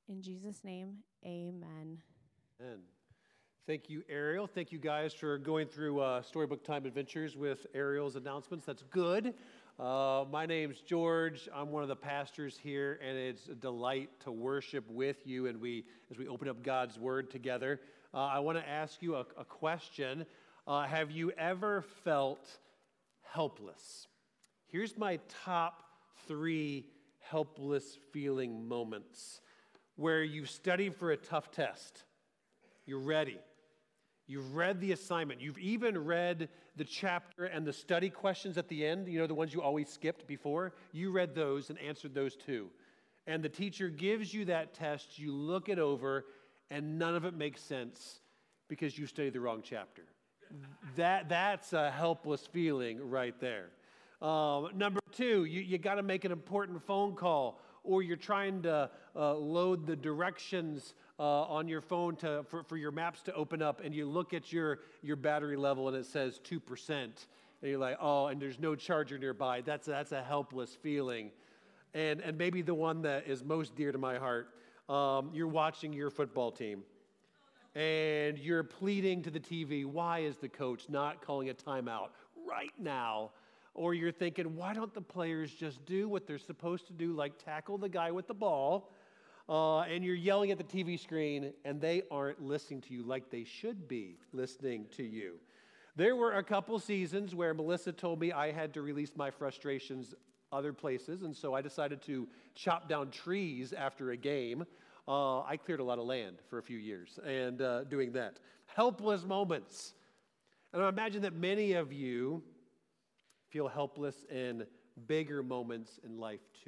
In Jesus' name, amen. And thank you, Ariel. Thank you guys for going through Storybook Time Adventures with Ariel's announcements. That's good. My name's George. I'm one of the pastors here, and it's a delight to worship with you and as we open up God's Word together. I want to ask you a question. Have you ever felt helpless? Here's my top 3 helpless feeling moments. Where you've studied for a tough test. You're ready. You've read the assignment. You've even read the chapter and the study questions at the end, the ones you always skipped before. You read those and answered those too. And the teacher gives you that test, you look it over, and none of it makes sense because you studied the wrong chapter. That's a helpless feeling right there. Number 2, you got to make an important phone call, or you're trying to load the directions on your phone for your maps to open up, and you look at your battery level and it says 2%, and you're like, oh, and there's no charger nearby. That's a helpless feeling. And maybe the one that is most dear to my heart, you're watching your football team, and you're pleading to the TV, why is the coach not calling a timeout right now? Or you're thinking, why don't the players just do what they're supposed to do, like tackle the guy with the ball? And you're yelling at the TV screen, and they aren't listening to you like they should be listening to you. There were a couple seasons where Melissa told me I had to release my frustrations other places, and so I decided to chop down trees after a game. I cleared a lot of land for a few years and doing that. Helpless moments. And I imagine that many of you feel helpless in bigger moments in life too.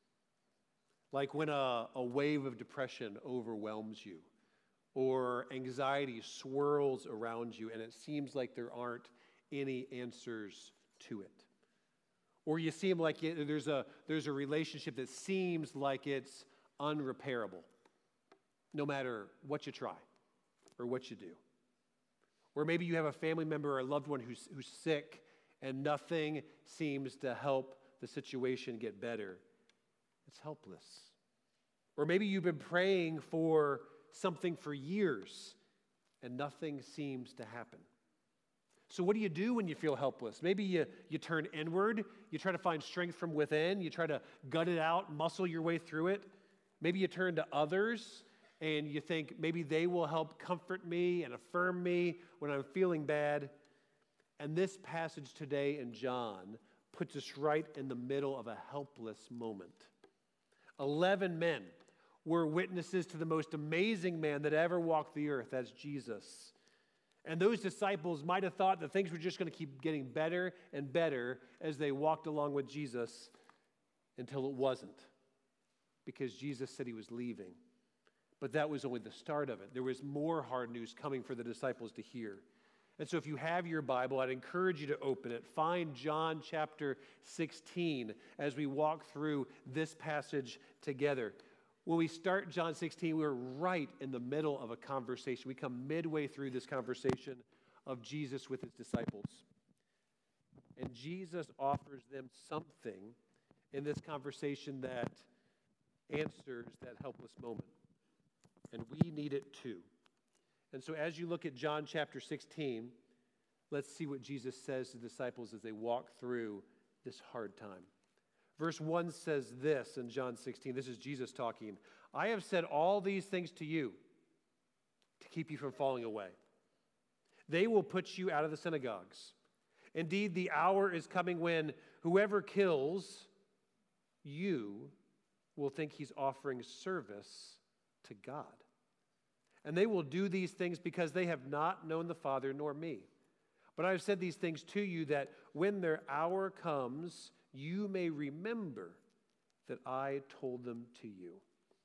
Like when a wave of depression overwhelms you, or anxiety swirls around you and it seems like there aren't any answers to it. Or you seem like there's a relationship that seems like it's unrepairable, no matter what you try or what you do. Or maybe you have a family member or a loved one who's sick, and nothing seems to help the situation get better. It's helpless. Or maybe you've been praying for something for years, and nothing seems to happen. So what do you do when you feel helpless? Maybe you turn inward. You try to find strength from within. You try to gut it out, muscle your way through it. Maybe you turn to others, and you think maybe they will help comfort me and affirm me when I'm feeling bad. And this passage today in John puts us right in the middle of a helpless moment. 11 men were witnesses to the most amazing man that ever walked the earth. That's Jesus. And those disciples might have thought that things were just going to keep getting better and better as they walked along with Jesus until it wasn't, because Jesus said he was leaving. But that was only the start of it. There was more hard news coming for the disciples to hear. And so if you have your Bible, I'd encourage you to open it. Find John chapter 16 as we walk through this passage together. When we start John 16, we're right in the middle of a conversation. We come midway through this conversation of Jesus with his disciples. And Jesus offers them something in this conversation that answers that helpless moment. And we need it too. And so as you look at John chapter 16, let's see what Jesus says to the disciples as they walk through this hard time. Verse 1 says this in John 16. This is Jesus talking. I have said all these things to you to keep you from falling away. They will put you out of the synagogues. Indeed, the hour is coming when whoever kills you will think he's offering service to God. And they will do these things because they have not known the Father nor me. But I have said these things to you that when their hour comes, you may remember that I told them to you.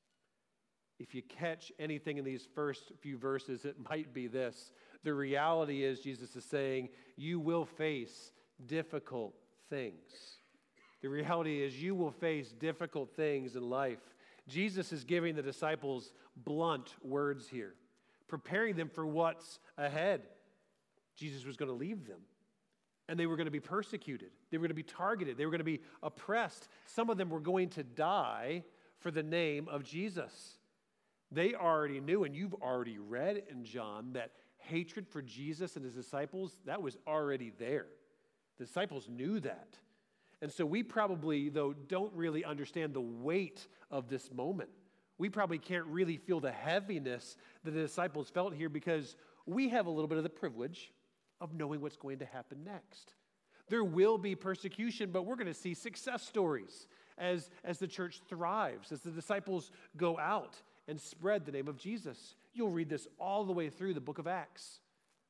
If you catch anything in these first few verses, it might be this. The reality is, Jesus is saying, you will face difficult things. The reality is you will face difficult things in life. Jesus is giving the disciples blunt words here, preparing them for what's ahead. Jesus was going to leave them, and they were going to be persecuted. They were going to be targeted. They were going to be oppressed. Some of them were going to die for the name of Jesus. They already knew, and you've already read in John, that hatred for Jesus and his disciples, that was already there. The disciples knew that. And so we probably, though, don't really understand the weight of this moment. We probably can't really feel the heaviness that the disciples felt here because we have a little bit of the privilege of knowing what's going to happen next. There will be persecution, but we're going to see success stories as the church thrives, as the disciples go out and spread the name of Jesus. You'll read this all the way through the book of Acts.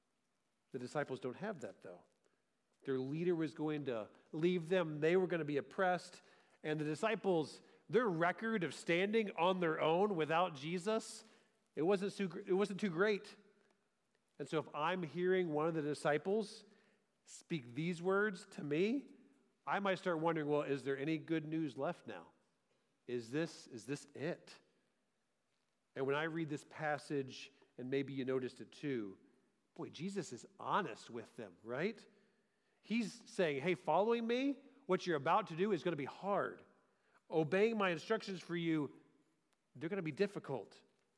The disciples don't have that, though. Their leader was going to leave them. They were going to be oppressed. And the disciples, their record of standing on their own without Jesus, it wasn't too great. And so if I'm hearing one of the disciples speak these words to me, I might start wondering, well, is there any good news left now? Is this it? And when I read this passage, and maybe you noticed it too, boy, Jesus is honest with them, right? He's saying, hey, following me, what you're about to do is going to be hard. Obeying my instructions for you, they're going to be difficult.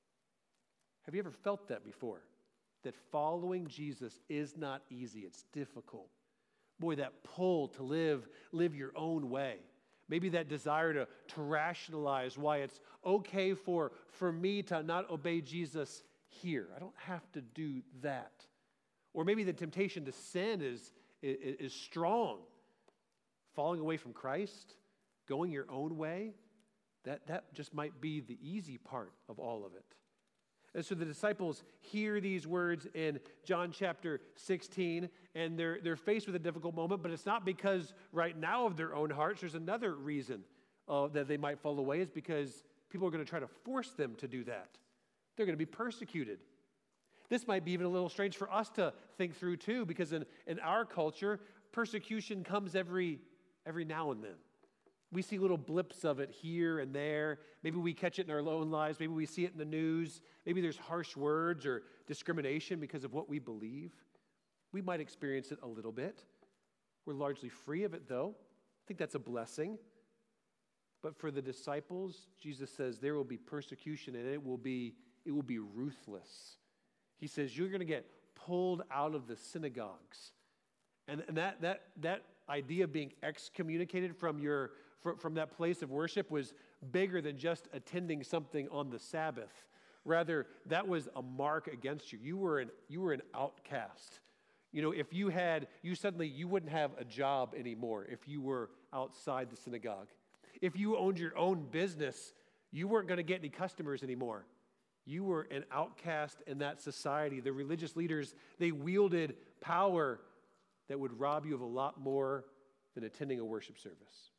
Have you ever felt that before? That following Jesus is not easy, it's difficult. Boy, that pull to live your own way. Maybe that desire to rationalize why it's okay for me to not obey Jesus here. I don't have to do that. Or maybe the temptation to sin is strong. Falling away from Christ, going your own way, that just might be the easy part of all of it. And so the disciples hear these words in John chapter 16, and they're faced with a difficult moment, but it's not because right now of their own hearts. There's another reason that they might fall away, is because people are going to try to force them to do that. They're going to be persecuted. This might be even a little strange for us to think through too, because in our culture, persecution comes every now and then. We see little blips of it here and there. Maybe we catch it in our own lives. Maybe we see it in the news. Maybe there's harsh words or discrimination because of what we believe. We might experience it a little bit. We're largely free of it, though. I think that's a blessing. But for the disciples, Jesus says there will be persecution, and it will be ruthless. He says you're going to get pulled out of the synagogues. And that idea of being excommunicated from that place of worship was bigger than just attending something on the Sabbath. Rather, that was a mark against you. You were an outcast. You know, if you wouldn't have a job anymore if you were outside the synagogue. If you owned your own business, you weren't going to get any customers anymore. You were an outcast in that society. The religious leaders, they wielded power that would rob you of a lot more than attending a worship service.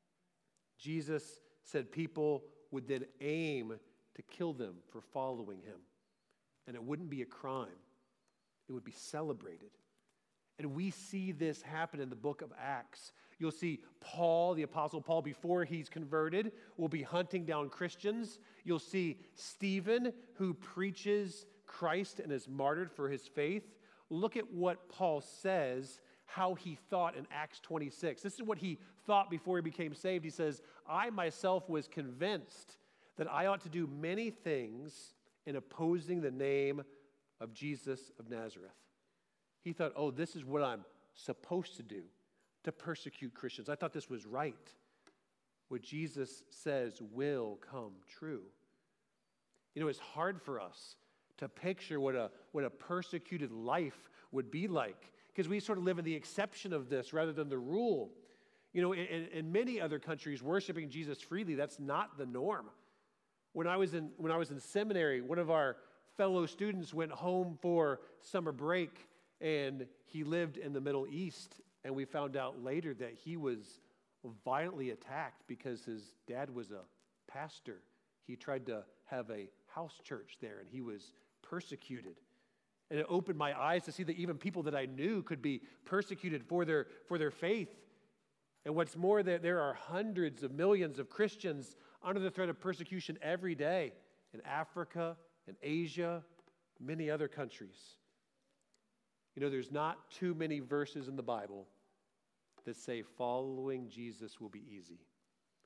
Jesus said people would then aim to kill them for following him. And it wouldn't be a crime. It would be celebrated. And we see this happen in the book of Acts. You'll see Paul, the Apostle Paul, before he's converted, will be hunting down Christians. You'll see Stephen, who preaches Christ and is martyred for his faith. Look at what Paul says, how he thought in Acts 26. This is what he thought before he became saved. He says, I myself was convinced that I ought to do many things in opposing the name of Jesus of Nazareth. He thought, oh, this is what I'm supposed to do, to persecute Christians. I thought this was right. What Jesus says will come true. You know, it's hard for us to picture what a persecuted life would be like, because we sort of live in the exception of this rather than the rule. You know, in many other countries, worshiping Jesus freely, that's not the norm. When I was in seminary, one of our fellow students went home for summer break, and he lived in the Middle East, and we found out later that he was violently attacked because his dad was a pastor. He tried to have a house church there, and he was persecuted. And it opened my eyes to see that even people that I knew could be persecuted for their faith. And what's more, that there are hundreds of millions of Christians under the threat of persecution every day in Africa, in Asia, many other countries. You know, there's not too many verses in the Bible that say following Jesus will be easy.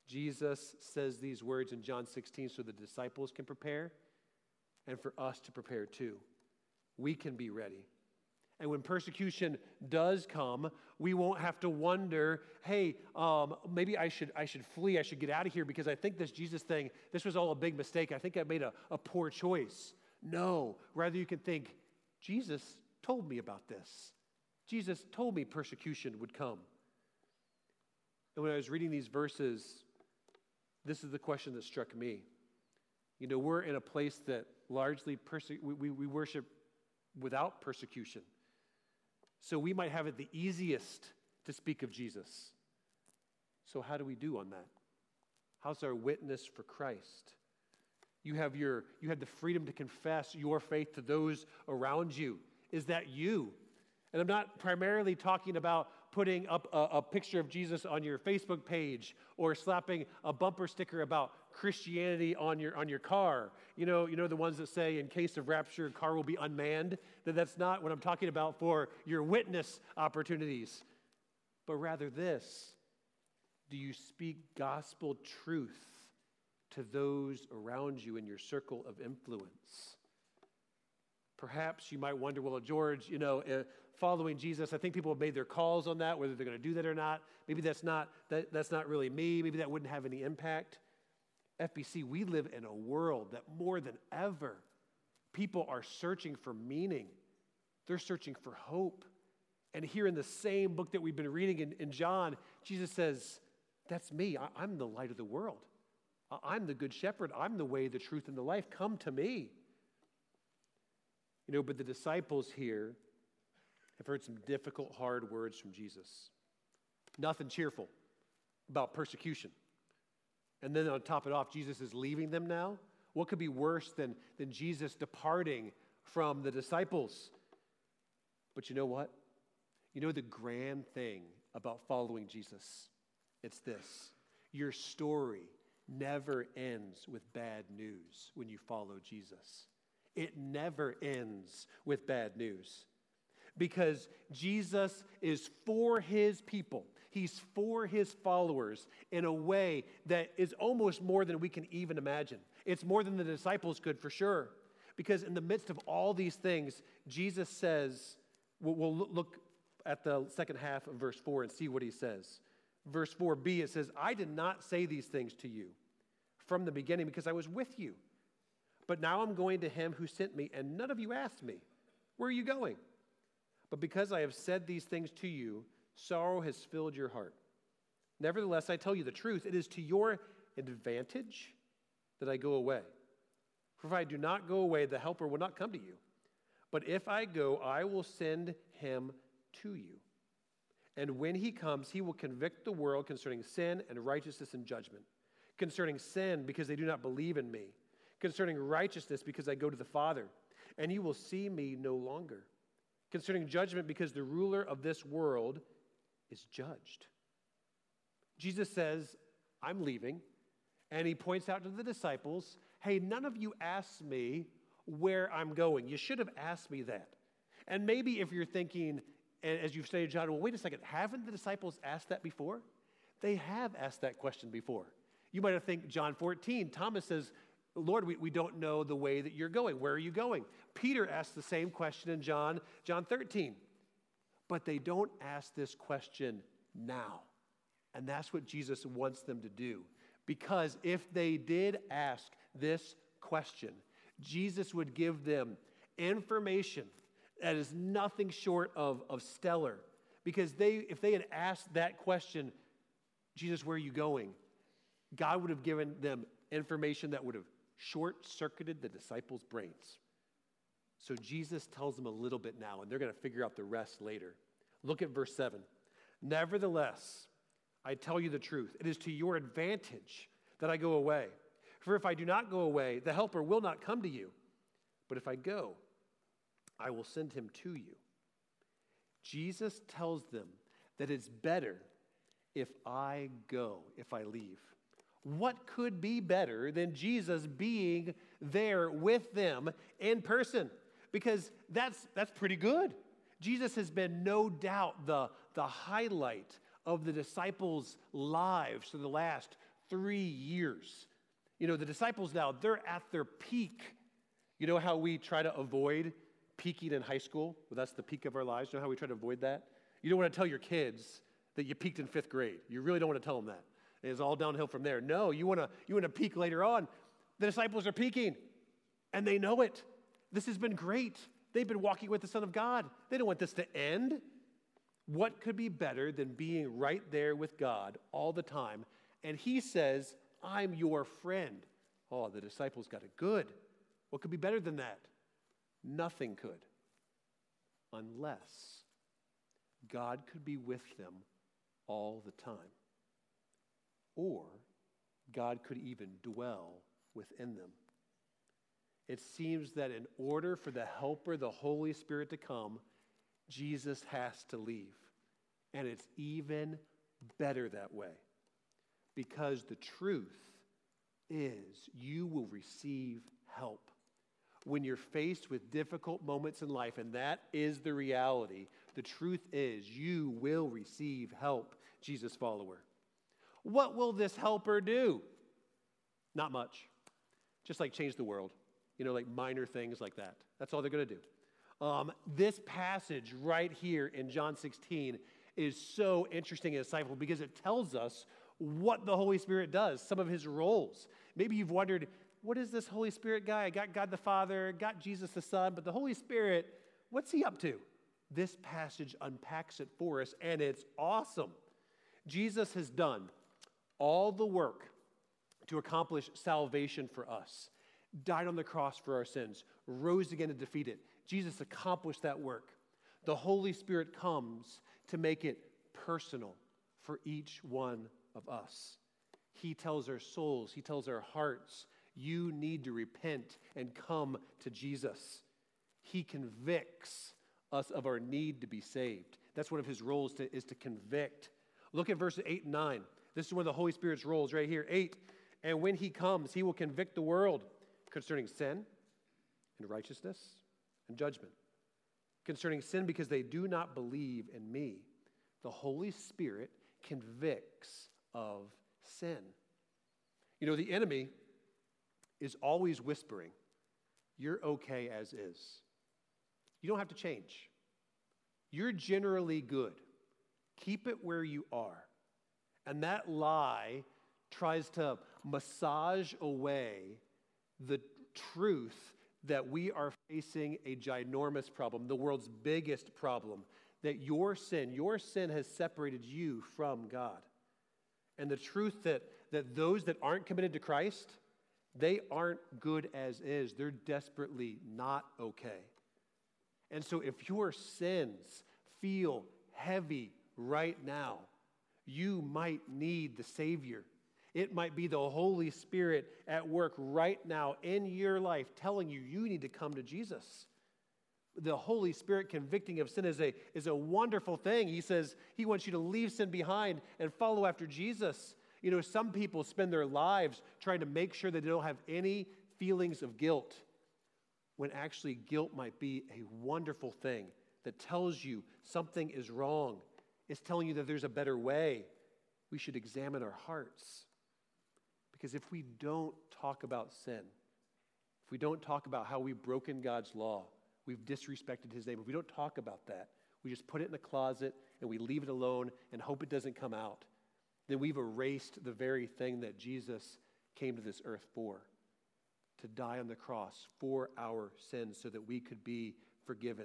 Jesus says these words in John 16 so the disciples can prepare and for us to prepare too. We can be ready. And when persecution does come, we won't have to wonder, hey, maybe I should flee, I should get out of here because I think this Jesus thing, this was all a big mistake. I think I made a poor choice. No, rather you can think, Jesus told me about this. Jesus told me persecution would come. And when I was reading these verses, this is the question that struck me. You know, we're in a place that largely we worship without persecution. So we might have it the easiest to speak of Jesus. So how do we do on that? How's our witness for Christ? You have the freedom to confess your faith to those around you. Is that you? And I'm not primarily talking about putting up a picture of Jesus on your Facebook page or slapping a bumper sticker about Christianity on your car. You know the ones that say, in case of rapture, car will be unmanned. That's not what I'm talking about for your witness opportunities. But rather this, do you speak gospel truth to those around you in your circle of influence? Perhaps you might wonder, well, George, following Jesus, I think people have made their calls on that, whether they're going to do that or not. Maybe that's not really me. Maybe that wouldn't have any impact. FBC, we live in a world that more than ever, people are searching for meaning. They're searching for hope. And here in the same book that we've been reading in John, Jesus says, that's me. I'm the light of the world. I'm the good shepherd. I'm the way, the truth, and the life. Come to me. But the disciples here have heard some difficult, hard words from Jesus. Nothing cheerful about persecution. And then on top of it off, Jesus is leaving them now. What could be worse than Jesus departing from the disciples? But you know what? You know the grand thing about following Jesus? It's this. Your story never ends with bad news when you follow Jesus. It never ends with bad news. Because Jesus is for his people. He's for his followers in a way that is almost more than we can even imagine. It's more than the disciples could for sure. Because in the midst of all these things, Jesus says, we'll look at the second half of verse 4 and see what he says. Verse 4b, it says, I did not say these things to you from the beginning because I was with you. But now I'm going to him who sent me, and none of you asked me, where are you going? But because I have said these things to you, sorrow has filled your heart. Nevertheless, I tell you the truth, it is to your advantage that I go away. For if I do not go away, the Helper will not come to you. But if I go, I will send him to you. And when he comes, he will convict the world concerning sin and righteousness and judgment. Concerning sin, because they do not believe in me. Concerning righteousness, because I go to the Father, and you will see me no longer. Concerning judgment, because the ruler of this world is judged. Jesus says, I'm leaving, and he points out to the disciples, hey, none of you asked me where I'm going. You should have asked me that. And maybe if you're thinking, as you've stated, John, well, wait a second, haven't the disciples asked that before? They have asked that question before. You might have think John 14, Thomas says, Lord, we don't know the way that you're going. Where are you going? Peter asked the same question in John 13. But they don't ask this question now. And that's what Jesus wants them to do. Because if they did ask this question, Jesus would give them information that is nothing short of stellar. Because if they had asked that question, Jesus, where are you going? God would have given them information that would have short-circuited the disciples' brains. So Jesus tells them a little bit now, and they're going to figure out the rest later. Look at verse 7. Nevertheless, I tell you the truth. It is to your advantage that I go away. For if I do not go away, the Helper will not come to you. But if I go, I will send him to you. Jesus tells them that it's better if I go, if I leave. What could be better than Jesus being there with them in person? Because that's pretty good. Jesus has been no doubt the highlight of the disciples' lives for the last 3 years. You know, the disciples now, they're at their peak. You know how we try to avoid peaking in high school? Well, that's the peak of our lives. You know how we try to avoid that? You don't want to tell your kids that you peaked in 5th grade. You really don't want to tell them that. It's all downhill from there. No, you want to peak later on. The disciples are peaking, and they know it. This has been great. They've been walking with the Son of God. They don't want this to end. What could be better than being right there with God all the time? And he says, I'm your friend. Oh, the disciples got it good. What could be better than that? Nothing could, unless God could be with them all the time. Or God could even dwell within them. It seems that in order for the Helper, the Holy Spirit, to come, Jesus has to leave. And it's even better that way. Because the truth is you will receive help. When you're faced with difficult moments in life, and that is the reality, the truth is you will receive help, Jesus follower. What will this helper do? Not much. Just like change the world. You know, like minor things like that. That's all they're going to do. This passage right here in John 16 is so interesting and insightful because it tells us what the Holy Spirit does, some of his roles. Maybe you've wondered, what is this Holy Spirit guy? I got God the Father, got Jesus the Son, but the Holy Spirit, what's he up to? This passage unpacks it for us, and it's awesome. Jesus has done all the work to accomplish salvation for us, died on the cross for our sins, rose again to defeat it. Jesus accomplished that work. The Holy Spirit comes to make it personal for each one of us. He tells our souls, he tells our hearts, you need to repent and come to Jesus. He convicts us of our need to be saved. That's one of his roles is to convict. Look at verses 8 and 9. This is one of the Holy Spirit's roles right here. 8, and when he comes, he will convict the world concerning sin and righteousness and judgment. Concerning sin because they do not believe in me. The Holy Spirit convicts of sin. You know, the enemy is always whispering, you're okay as is. You don't have to change. You're generally good. Keep it where you are. And that lie tries to massage away the truth that we are facing a ginormous problem, the world's biggest problem, that your sin has separated you from God. And the truth that those that aren't committed to Christ, they aren't good as is. They're desperately not okay. And so if your sins feel heavy right now, you might need the Savior. It might be the Holy Spirit at work right now in your life telling you you need to come to Jesus. The Holy Spirit convicting of sin is a wonderful thing. He says he wants you to leave sin behind and follow after Jesus. You know, some people spend their lives trying to make sure that they don't have any feelings of guilt, when actually guilt might be a wonderful thing that tells you something is wrong. It's telling you that there's a better way. We should examine our hearts. Because if we don't talk about sin, if we don't talk about how we've broken God's law, we've disrespected his name, if we don't talk about that, we just put it in the closet and we leave it alone and hope it doesn't come out, then we've erased the very thing that Jesus came to this earth for, to die on the cross for our sins so that we could be forgiven.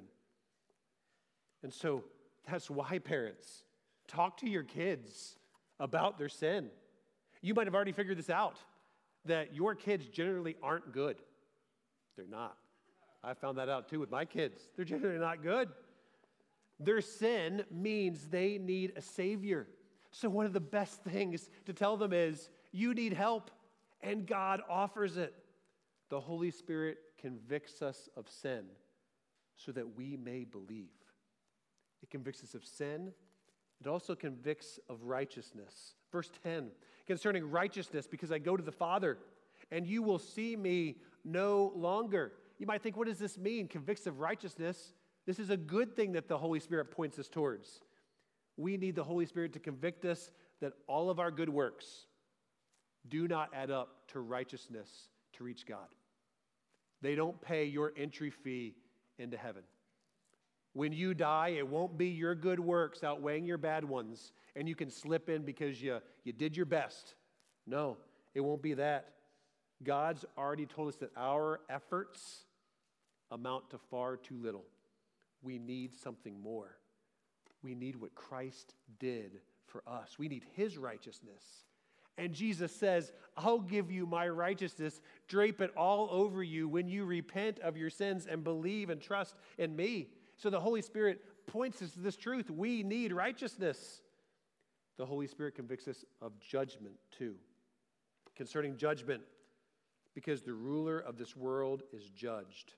And so that's why, parents, talk to your kids about their sin. You might have already figured this out, that your kids generally aren't good. They're not. I found that out too with my kids. They're generally not good. Their sin means they need a Savior. So one of the best things to tell them is, you need help, and God offers it. The Holy Spirit convicts us of sin so that we may believe. It convicts us of sin. It also convicts of righteousness. Verse 10, concerning righteousness, because I go to the Father, and you will see me no longer. You might think, what does this mean? Convicts of righteousness. This is a good thing that the Holy Spirit points us towards. We need the Holy Spirit to convict us that all of our good works, do not add up to righteousness to reach God. They don't pay your entry fee into heaven. When you die, it won't be your good works outweighing your bad ones, and you can slip in because you did your best. No, it won't be that. God's already told us that our efforts amount to far too little. We need something more. We need what Christ did for us. We need his righteousness. And Jesus says, I'll give you my righteousness, drape it all over you when you repent of your sins and believe and trust in me. So the Holy Spirit points us to this truth. We need righteousness. The Holy Spirit convicts us of judgment too. Concerning judgment, because the ruler of this world is judged.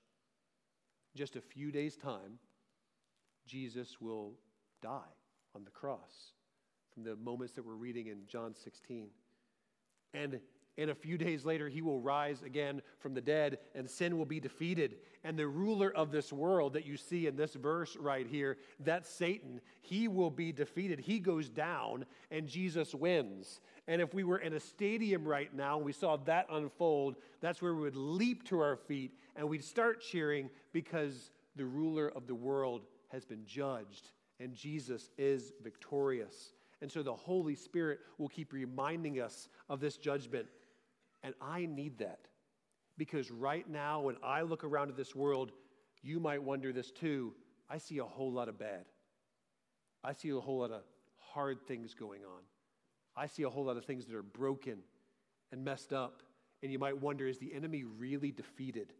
Just a few days' time, Jesus will die on the cross from the moments that we're reading in John 16. And a few days later, he will rise again from the dead, and sin will be defeated. And the ruler of this world that you see in this verse right here, that's Satan. He will be defeated. He goes down, and Jesus wins. And if we were in a stadium right now, and we saw that unfold, that's where we would leap to our feet, and we'd start cheering because the ruler of the world has been judged, and Jesus is victorious. And so the Holy Spirit will keep reminding us of this judgment. And I need that, because right now when I look around at this world, you might wonder this too, I see a whole lot of bad. I see a whole lot of hard things going on. I see a whole lot of things that are broken and messed up. And you might wonder, is the enemy really defeated?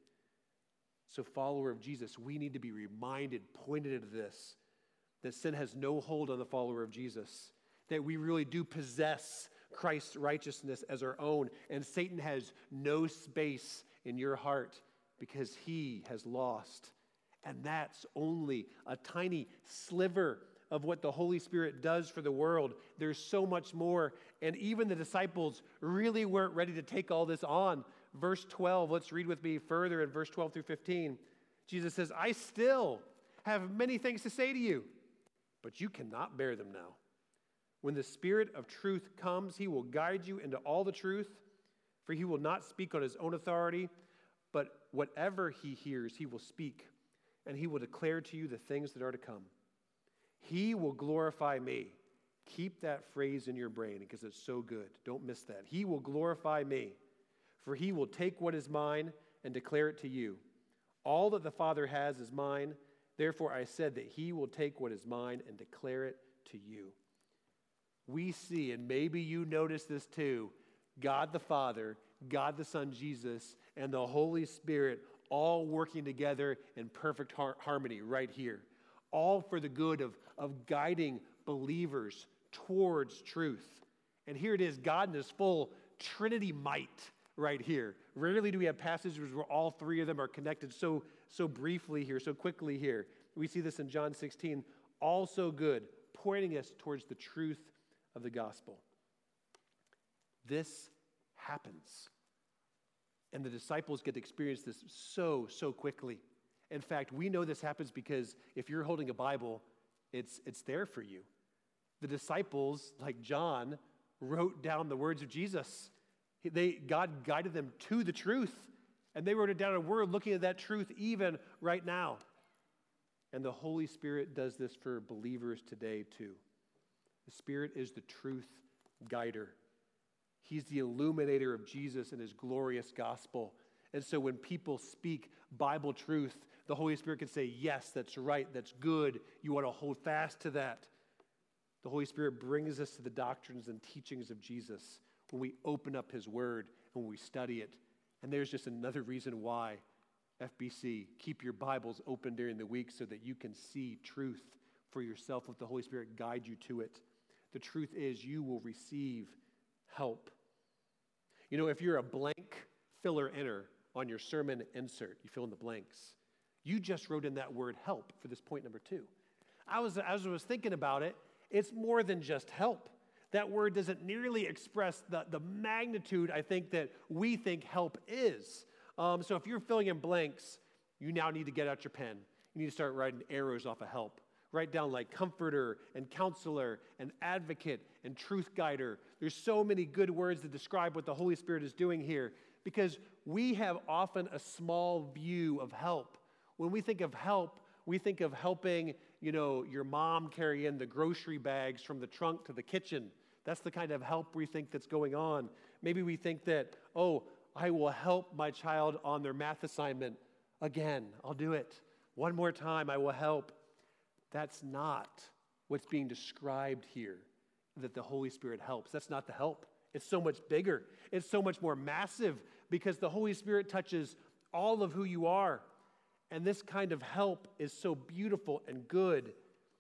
So follower of Jesus, we need to be reminded, pointed at this, that sin has no hold on the follower of Jesus, that we really do possess Christ's righteousness as our own, and Satan has no space in your heart because he has lost. And that's only a tiny sliver of what the Holy Spirit does for the world. There's so much more, and even the disciples really weren't ready to take all this on. Verse 12, let's read with me further in verse 12 through 15. Jesus says, I still have many things to say to you, but you cannot bear them now. When the Spirit of truth comes, he will guide you into all the truth, for he will not speak on his own authority, but whatever he hears, he will speak, and he will declare to you the things that are to come. He will glorify me. Keep that phrase in your brain because it's so good. Don't miss that. He will glorify me, for he will take what is mine and declare it to you. All that the Father has is mine. Therefore I said that he will take what is mine and declare it to you. We see, and maybe you notice this too, God the Father, God the Son Jesus, and the Holy Spirit all working together in perfect harmony right here. All for the good of guiding believers towards truth. And here it is, God in his full Trinity might right here. Rarely do we have passages where all three of them are connected so briefly here, so quickly here. We see this in John 16, all so good, pointing us towards the truth of the gospel. This happens. And the disciples get to experience this so quickly. In fact, we know this happens because if you're holding a Bible, it's there for you. The disciples, like John, wrote down the words of Jesus. God guided them to the truth, and they wrote it down, and we're looking at that truth even right now. And the Holy Spirit does this for believers today too. The Spirit is the truth guider. He's the illuminator of Jesus and his glorious gospel. And so when people speak Bible truth, the Holy Spirit can say, yes, that's right, that's good. You want to hold fast to that. The Holy Spirit brings us to the doctrines and teachings of Jesus when we open up his word and when we study it. And there's just another reason why, FBC, keep your Bibles open during the week so that you can see truth for yourself. Let the Holy Spirit guide you to it. The truth is you will receive help. You know, if you're a blank filler-inner on your sermon insert, you fill in the blanks. You just wrote in that word help for this point number 2. As I was thinking about it, it's more than just help. That word doesn't nearly express the magnitude, I think, that we think help is. So if you're filling in blanks, you now need to get out your pen. You need to start writing arrows off of help. Write down like comforter and counselor and advocate and truth guider. There's so many good words that describe what the Holy Spirit is doing here because we have often a small view of help. When we think of help, we think of helping, your mom carry in the grocery bags from the trunk to the kitchen. That's the kind of help we think that's going on. Maybe we think that, I will help my child on their math assignment again. I'll do it. One more time, I will help. That's not what's being described here, that the Holy Spirit helps. That's not the help. It's so much bigger. It's so much more massive because the Holy Spirit touches all of who you are. And this kind of help is so beautiful and good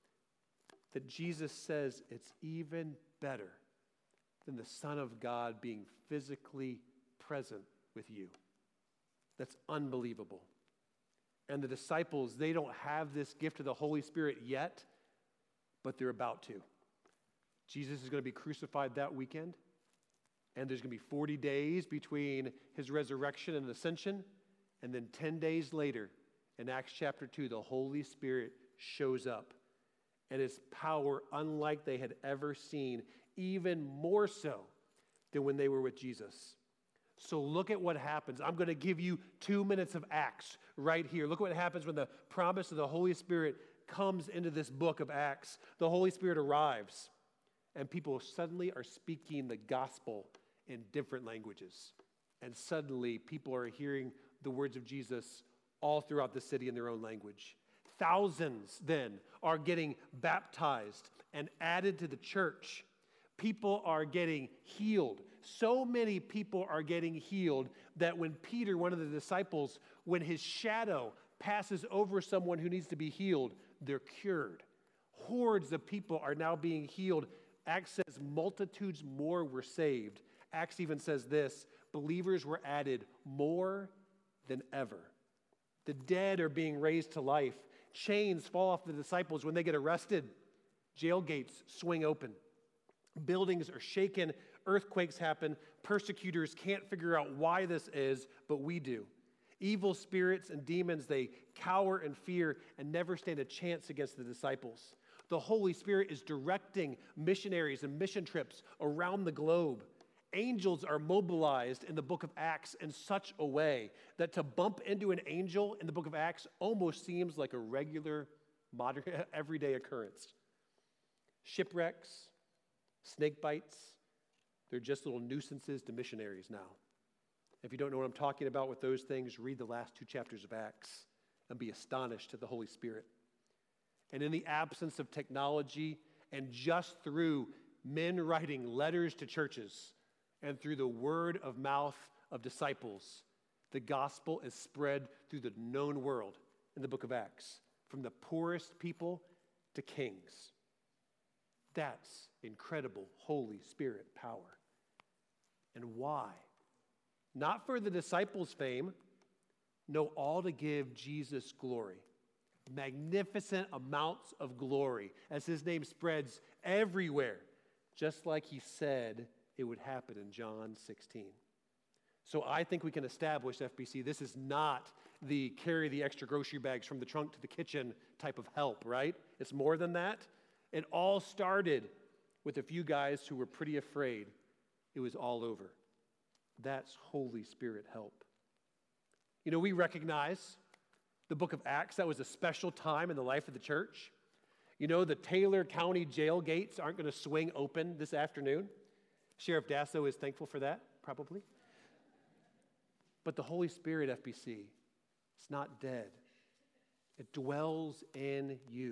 that Jesus says it's even better than the Son of God being physically present with you. That's unbelievable. And the disciples, they don't have this gift of the Holy Spirit yet, but they're about to. Jesus is going to be crucified that weekend, and there's going to be 40 days between his resurrection and ascension, and then 10 days later, in Acts chapter 2, the Holy Spirit shows up, and his power unlike they had ever seen, even more so than when they were with Jesus. So look at what happens. I'm going to give you 2 minutes of Acts right here. Look what happens when the promise of the Holy Spirit comes into this book of Acts. The Holy Spirit arrives, and people suddenly are speaking the gospel in different languages. And suddenly people are hearing the words of Jesus all throughout the city in their own language. Thousands then are getting baptized and added to the church. People are getting healed. So many people are getting healed that when Peter, one of the disciples, when his shadow passes over someone who needs to be healed, they're cured. Hordes of people are now being healed. Acts says multitudes more were saved. Acts even says this, believers were added more than ever. The dead are being raised to life. Chains fall off the disciples when they get arrested. Jail gates swing open. Buildings are shaken. Earthquakes happen. Persecutors can't figure out why this is, but we do. Evil spirits and demons, they cower in fear and never stand a chance against the disciples. The Holy Spirit is directing missionaries and mission trips around the globe. Angels are mobilized in the book of Acts in such a way that to bump into an angel in the book of Acts almost seems like a regular, modern, everyday occurrence. Shipwrecks, snake bites, they're just little nuisances to missionaries now. If you don't know what I'm talking about with those things, read the last 2 chapters of Acts and be astonished at the Holy Spirit. And in the absence of technology and just through men writing letters to churches and through the word of mouth of disciples, the gospel is spread through the known world in the book of Acts, from the poorest people to kings. That's incredible Holy Spirit power. And why? Not for the disciples' fame, no, all to give Jesus glory. Magnificent amounts of glory as his name spreads everywhere, just like he said it would happen in John 16. So I think we can establish, FBC, this is not the carry the extra grocery bags from the trunk to the kitchen type of help, right? It's more than that. It all started with a few guys who were pretty afraid it was all over. That's Holy Spirit help. You know, we recognize the book of Acts, that was a special time in the life of the church. You know, the Taylor County jail gates aren't going to swing open this afternoon. Sheriff Dasso is thankful for that, probably. But the Holy Spirit, FBC, it's not dead. It dwells in you.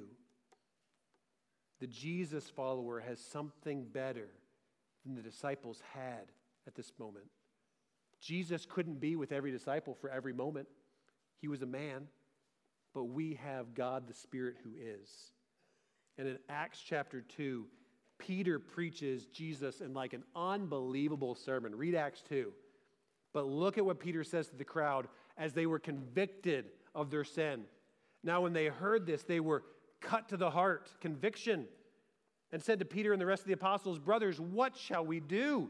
The Jesus follower has something better than the disciples had at this moment. Jesus couldn't be with every disciple for every moment. He was a man, but we have God the Spirit who is. And in Acts chapter 2, Peter preaches Jesus in like an unbelievable sermon. Read Acts 2. But look at what Peter says to the crowd as they were convicted of their sin. Now, when they heard this, they were cut to the heart, conviction, and said to Peter and the rest of the apostles, "Brothers, what shall we do?"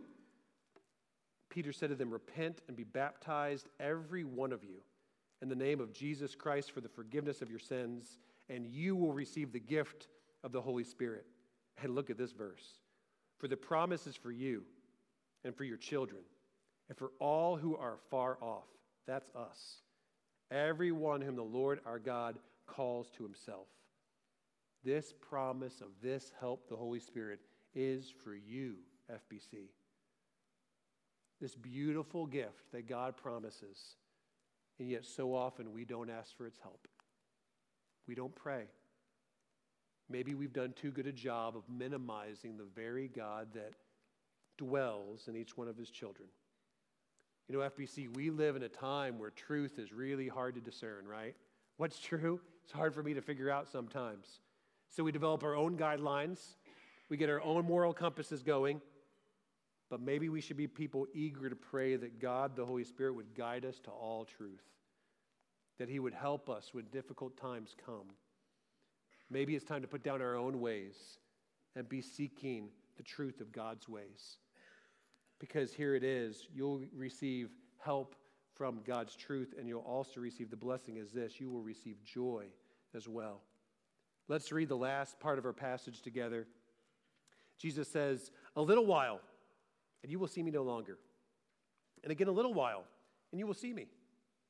Peter said to them, "Repent and be baptized, every one of you, in the name of Jesus Christ for the forgiveness of your sins, and you will receive the gift of the Holy Spirit. And look at this verse. For the promise is for you and for your children and for all who are far off. That's us. Everyone whom the Lord our God calls to himself. This promise of this help, the Holy Spirit, is for you, FBC. This beautiful gift that God promises, and yet so often we don't ask for its help. We don't pray. Maybe we've done too good a job of minimizing the very God that dwells in each one of his children. You know, FBC, we live in a time where truth is really hard to discern, right? What's true? It's hard for me to figure out sometimes. So we develop our own guidelines. We get our own moral compasses going. But maybe we should be people eager to pray that God, the Holy Spirit, would guide us to all truth. That he would help us when difficult times come. Maybe it's time to put down our own ways and be seeking the truth of God's ways. Because here it is, you'll receive help from God's truth, and you'll also receive the blessing is this, you will receive joy as well. Let's read the last part of our passage together. Jesus says, a little while, and you will see me no longer. And again, a little while, and you will see me.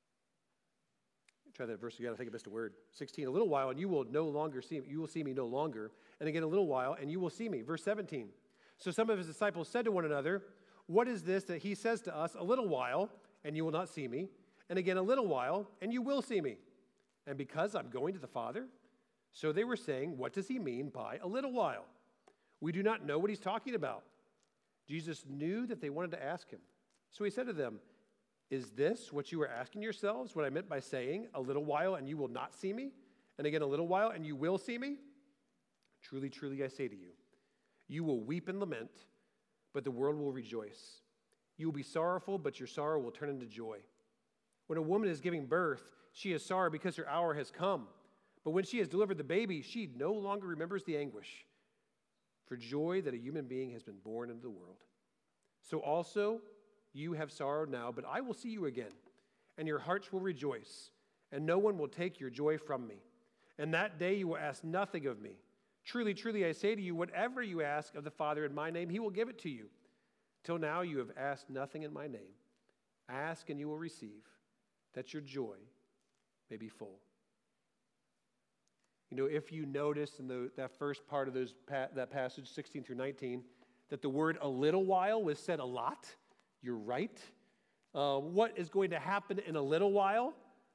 Try that verse again. I think I missed a word. 16, a little while, and you will no longer see me. You will see me no longer. And again, a little while, and you will see me. Verse 17. So some of his disciples said to one another, what is this that he says to us, a little while, and you will not see me? And again, a little while, and you will see me. And because I'm going to the Father? So they were saying, what does he mean by a little while? We do not know what he's talking about. Jesus knew that they wanted to ask him. So he said to them, is this what you were asking yourselves, what I meant by saying, a little while and you will not see me? And again, a little while and you will see me? Truly, truly, I say to you, you will weep and lament, but the world will rejoice. You will be sorrowful, but your sorrow will turn into joy. When a woman is giving birth, she has sorrow because her hour has come. But when she has delivered the baby, she no longer remembers the anguish for joy that a human being has been born into the world. So also, you have sorrow now, but I will see you again, and your hearts will rejoice, and no one will take your joy from me. And that day you will ask nothing of me. Truly, truly, I say to you, whatever you ask of the Father in my name, he will give it to you. Till now you have asked nothing in my name. Ask and you will receive, that your joy may be full. You know, if you notice in that first part of that passage, 16 through 19, that the word a little while was said a lot, you're right. What is going to happen in a little while?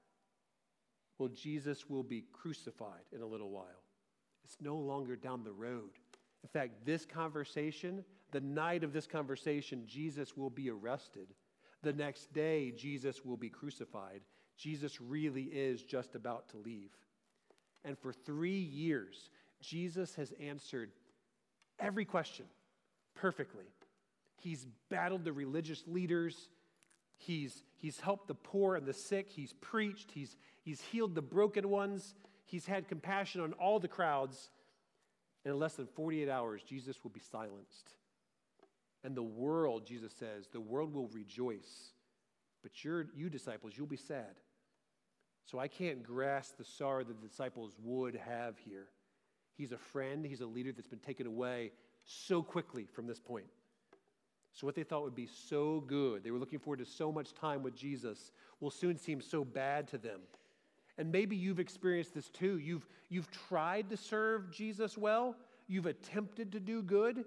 Well, Jesus will be crucified in a little while. It's no longer down the road. In fact, this conversation, the night of this conversation, Jesus will be arrested. The next day, Jesus will be crucified. Jesus really is just about to leave. And for 3 years, Jesus has answered every question perfectly. He's battled the religious leaders. He's helped the poor and the sick. He's preached. He's healed the broken ones. He's had compassion on all the crowds. And in less than 48 hours, Jesus will be silenced. And the world, Jesus says, the world will rejoice. But you disciples, you'll be sad. So I can't grasp the sorrow that the disciples would have here. He's a friend. He's a leader that's been taken away so quickly from this point. So what they thought would be so good, they were looking forward to so much time with Jesus, will soon seem so bad to them. And maybe you've experienced this too. You've tried to serve Jesus well. You've attempted to do good.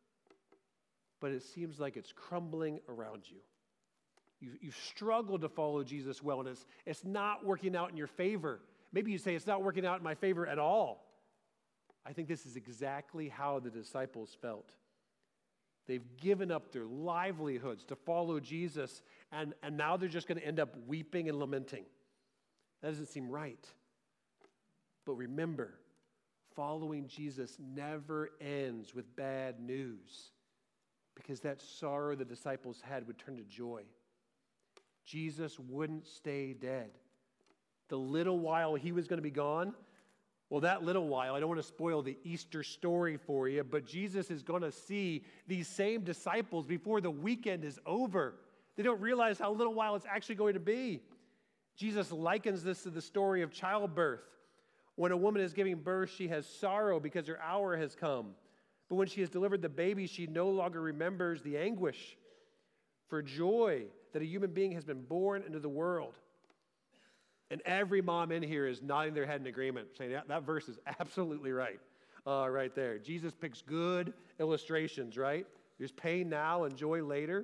But it seems like it's crumbling around you. You've struggled to follow Jesus well, and it's not working out in your favor. Maybe you say, it's not working out in my favor at all. I think this is exactly how the disciples felt. They've given up their livelihoods to follow Jesus, and now they're just going to end up weeping and lamenting. That doesn't seem right. But remember, following Jesus never ends with bad news, because that sorrow the disciples had would turn to joy. Jesus wouldn't stay dead. The little while he was going to be gone, well, that little while, I don't want to spoil the Easter story for you, but Jesus is going to see these same disciples before the weekend is over. They don't realize how little while it's actually going to be. Jesus likens this to the story of childbirth. When a woman is giving birth, she has sorrow because her hour has come. But when she has delivered the baby, she no longer remembers the anguish for joy that a human being has been born into the world. And every mom in here is nodding their head in agreement, saying that verse is absolutely right. Right there. Jesus picks good illustrations, right? There's pain now and joy later.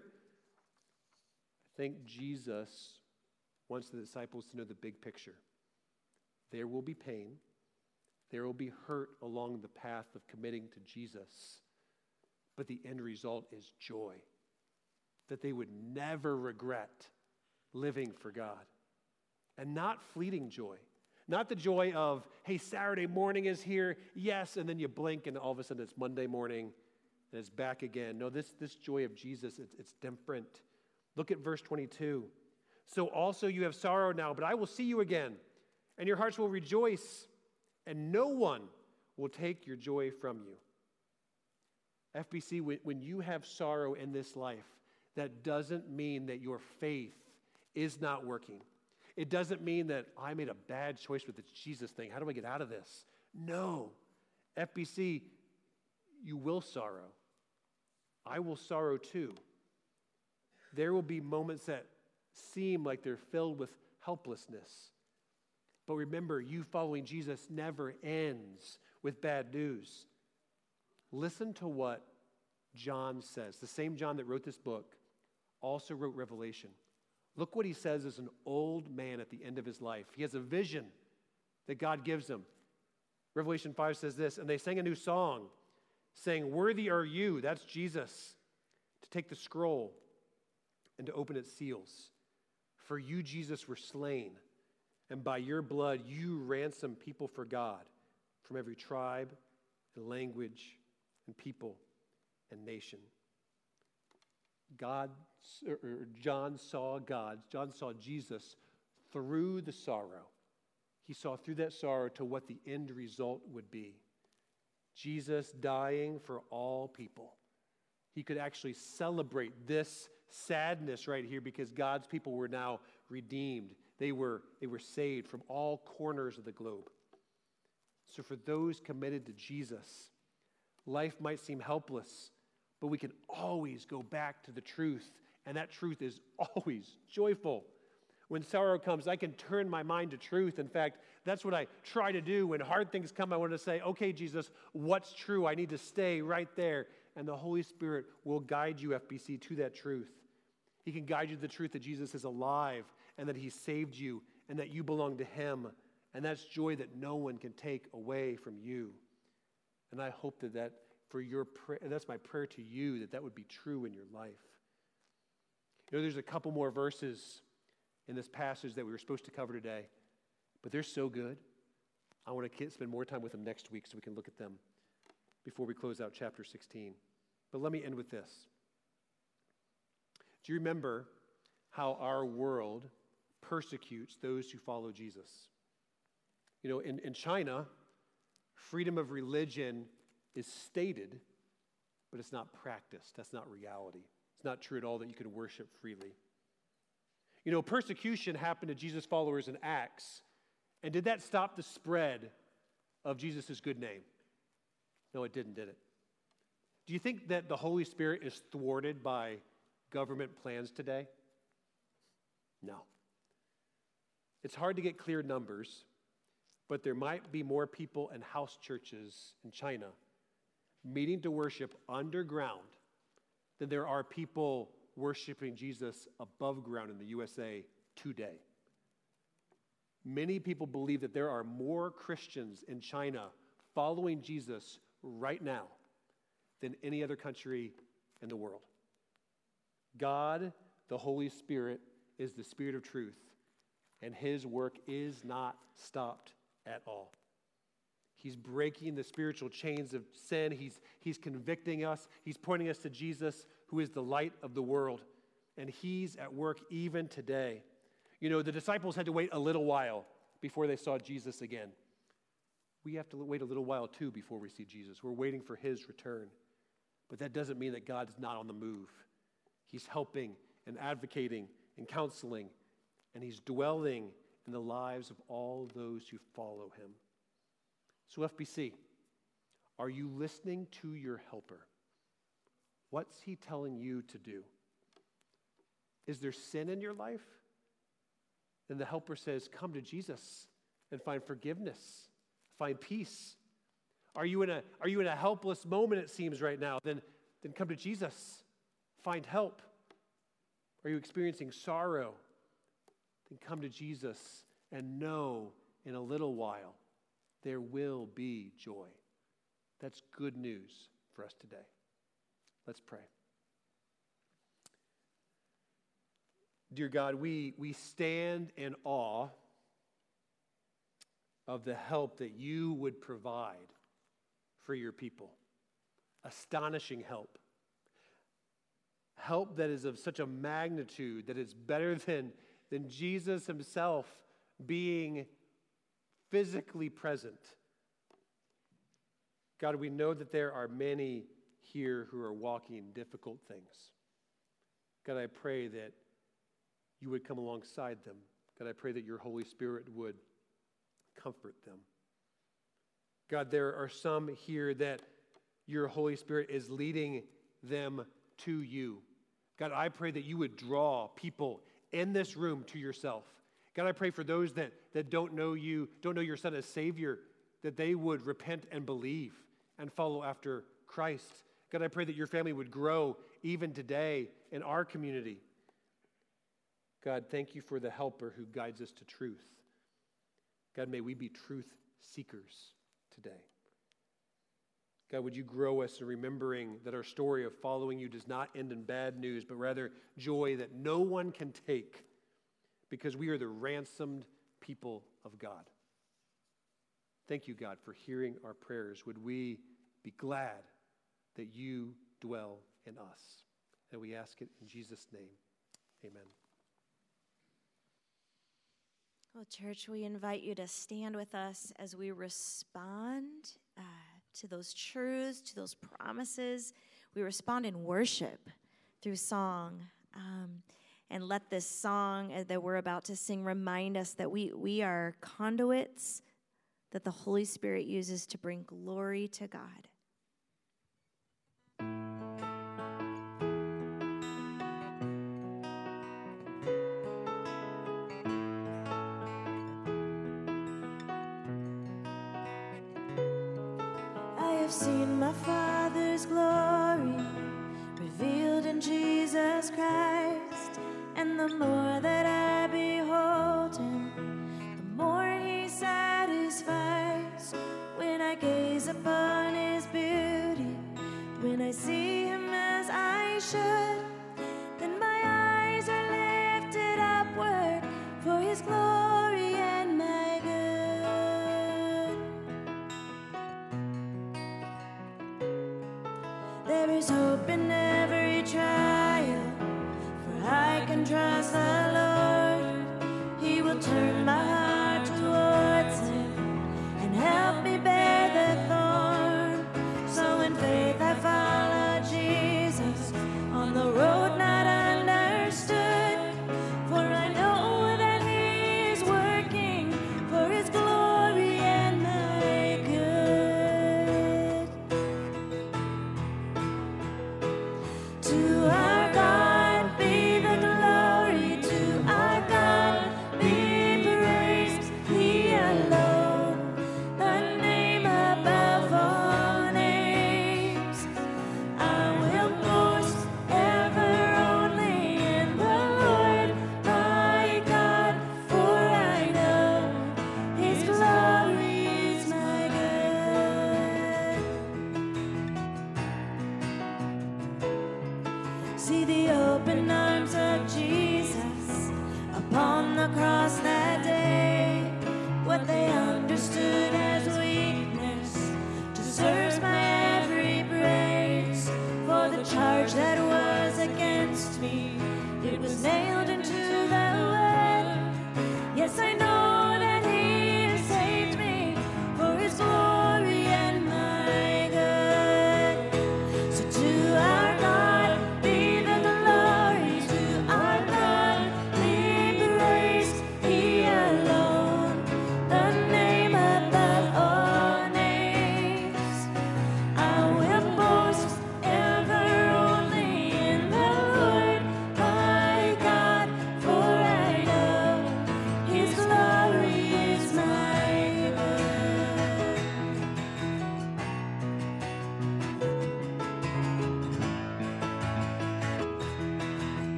I think Jesus wants the disciples to know the big picture. There will be pain. There will be hurt along the path of committing to Jesus. But the end result is joy. That they would never regret living for God. And not fleeting joy. Not the joy of, hey, Saturday morning is here, yes, and then you blink and all of a sudden it's Monday morning and it's back again. No, this joy of Jesus, it's different. Look at verse 22. So also you have sorrow now, but I will see you again, and your hearts will rejoice, and no one will take your joy from you. FBC, when you have sorrow in this life, that doesn't mean that your faith is not working. It doesn't mean that I made a bad choice with this Jesus thing. How do I get out of this? No. FBC, you will sorrow. I will sorrow too. There will be moments that seem like they're filled with helplessness. But remember, you following Jesus never ends with bad news. Listen to what John says. The same John that wrote this book also wrote Revelation. Look what he says as an old man at the end of his life. He has a vision that God gives him. Revelation 5 says this, and they sang a new song, saying, "Worthy are you," that's Jesus, "to take the scroll and to open its seals. For you, Jesus, were slain, and by your blood you ransomed people for God from every tribe and language and people and nation." John saw Jesus through the sorrow. He saw through that sorrow to what the end result would be. Jesus dying for all people. He could actually celebrate this sadness right here because God's people were now redeemed. They were saved from all corners of the globe. So for those committed to Jesus, life might seem helpless, but we can always go back to the truth, and that truth is always joyful. When sorrow comes, I can turn my mind to truth. In fact, that's what I try to do. When hard things come, I want to say, okay, Jesus, what's true? I need to stay right there. And the Holy Spirit will guide you, FBC, to that truth. He can guide you to the truth that Jesus is alive and that he saved you and that you belong to him. And that's joy that no one can take away from you. And I hope that for your prayer, and that's my prayer to you, that would be true in your life. You know, there's a couple more verses in this passage that we were supposed to cover today, but they're so good. I want to spend more time with them next week so we can look at them before we close out chapter 16. But let me end with this. Do you remember how our world persecutes those who follow Jesus? You know, in China, freedom of religion is stated, but it's not practiced. That's not reality. It's not true at all that you can worship freely. You know, persecution happened to Jesus' followers in Acts, and did that stop the spread of Jesus' good name? No, it didn't, did it? Do you think that the Holy Spirit is thwarted by government plans today? No. It's hard to get clear numbers, but there might be more people in house churches in China meeting to worship underground than there are people worshiping Jesus above ground in the USA today. Many people believe that there are more Christians in China following Jesus right now than any other country in the world. God, the Holy Spirit, is the Spirit of truth, and his work is not stopped at all. He's breaking the spiritual chains of sin. He's convicting us. He's pointing us to Jesus, who is the light of the world. And he's at work even today. You know, the disciples had to wait a little while before they saw Jesus again. We have to wait a little while too before we see Jesus. We're waiting for his return. But that doesn't mean that God's not on the move. He's helping and advocating and counseling, and he's dwelling in the lives of all those who follow him. So FBC, are you listening to your helper? What's he telling you to do? Is there sin in your life? Then the helper says, come to Jesus and find forgiveness, find peace. Are you in a helpless moment, it seems, right now? Then come to Jesus, find help. Are you experiencing sorrow? Then come to Jesus and know in a little while there will be joy. That's good news for us today. Let's pray. Dear God, we stand in awe of the help that you would provide for your people. Astonishing help. Help that is of such a magnitude that it's better than Jesus himself being physically present. God, we know that there are many here who are walking difficult things. God, I pray that you would come alongside them. God, I pray that your Holy Spirit would comfort them. God, there are some here that your Holy Spirit is leading them to you. God, I pray that you would draw people in this room to yourself. God, I pray for those that don't know you, don't know your Son as Savior, that they would repent and believe and follow after Christ. God, I pray that your family would grow even today in our community. God, thank you for the helper who guides us to truth. God, may we be truth seekers today. God, would you grow us in remembering that our story of following you does not end in bad news, but rather joy that no one can take because we are the ransomed people of God. Thank you, God, for hearing our prayers. Would we be glad that you dwell in us? And we ask it in Jesus' name. Amen. Well, church, we invite you to stand with us as we respond to those truths, to those promises. We respond in worship through song. And let this song that we're about to sing remind us that we are conduits that the Holy Spirit uses to bring glory to God. I've seen my Father's glory revealed in Jesus Christ, and the more that I behold him, the more he satisfies. When I gaze upon his beauty, when I see him as I should, then my eyes are lifted upward for his glory and my good. There is hope in every trial, for I can trust the Lord. He will turn my heart towards him and help me bear the thorn. So in faith I follow Jesus on the road not understood, for I know that he is working for his glory and my good. To our God be the glory, to our God be praise.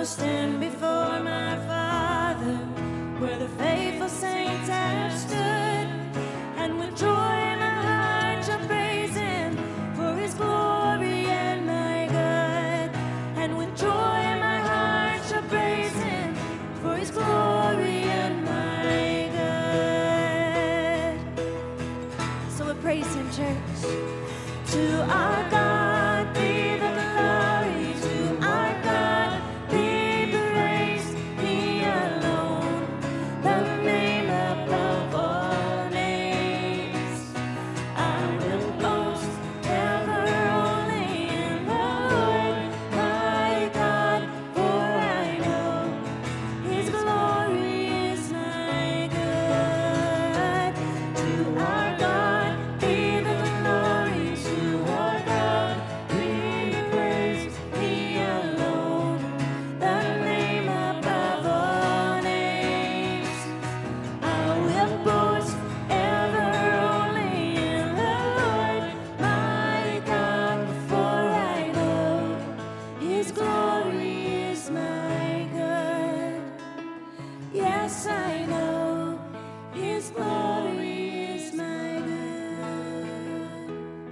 stand before my Father, where the faithful saints have stood, and with joy in my heart shall praise Him for His glory and my good. And with joy in my heart shall praise Him for His glory and my good. So we praise Him, church. To our God be the glory, to our God be praise, He alone, the name above all names. I will boast ever only in the Lord my God, for I know His glory is my good. To our God be the glory, to our God be praise, He alone, the name above all names. I will boast ever only in the Lord my God, for I know His glory is my good. Yes, I know His glory is my good.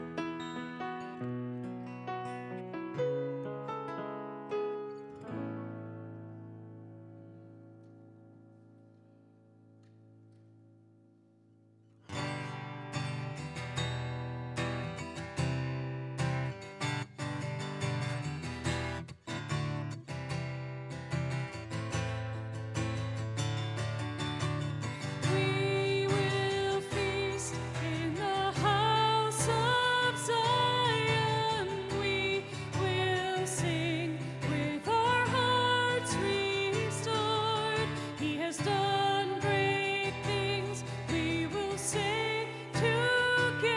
We will feast in the house of Zion. We will sing with our hearts restored. He has done great things. We will sing together.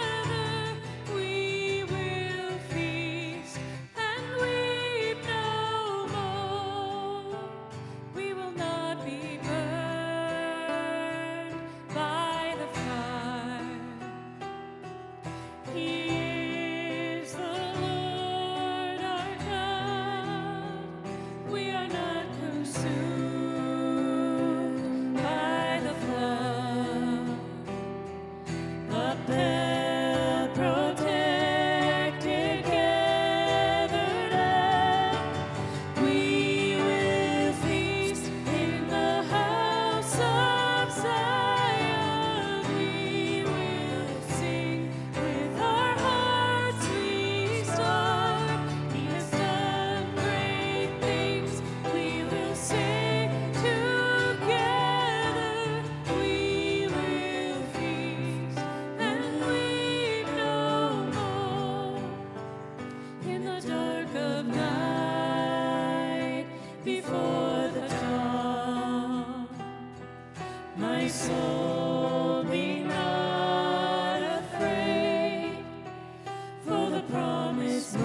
We will feast and weep no more. We will not be burned by the fire. He is the Lord our God. We are not consumed by the flood. The pale protected gathered up. We will feast in the house of Zion. We will sing with our hearts restored. He has done great things. We will sing together. We will feast and weep no more. In the dark of night, before the dawn, my soul be not afraid, for the promised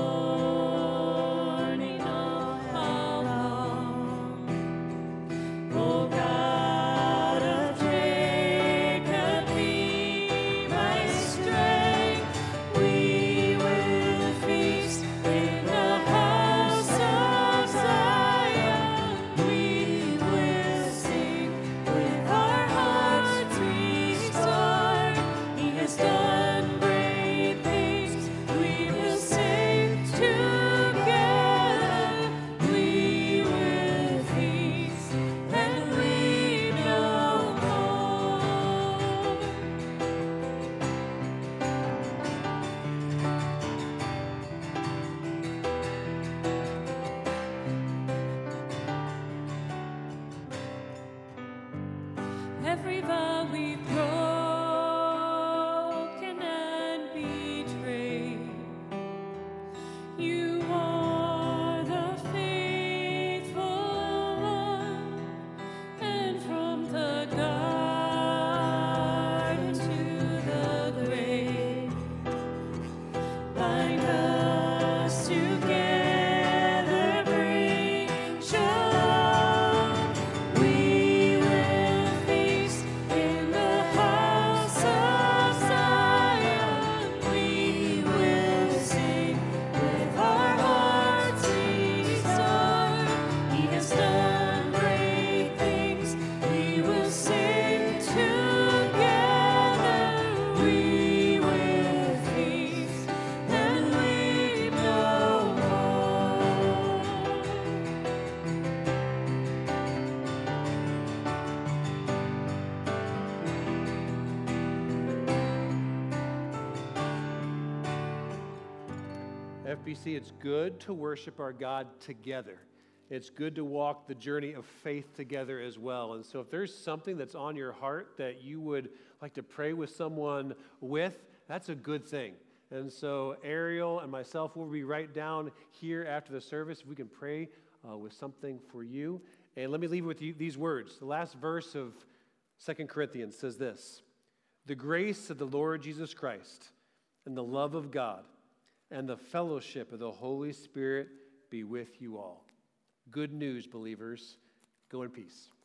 morning all along. O God of Jacob, be my strength. We will feast in the house of Zion. We will sing with our hearts restored. He has done great things. We will sing together. We will feast and weep no more. Every vow we've broken and betrayed, you are the faithful one, and from the garden to the grave, bind us together, bring shalom. We will feast in the house FBC, it's good to worship our God together. It's good to walk the journey of faith together as well. And so if there's something that's on your heart that you would like to pray with someone with, that's a good thing. And so Ariel and myself will be right down here after the service if we can pray with something for you. And let me leave with you these words. The last verse of 2 Corinthians says this: "The grace of the Lord Jesus Christ and the love of God and the fellowship of the Holy Spirit be with you all." Good news, believers. Go in peace.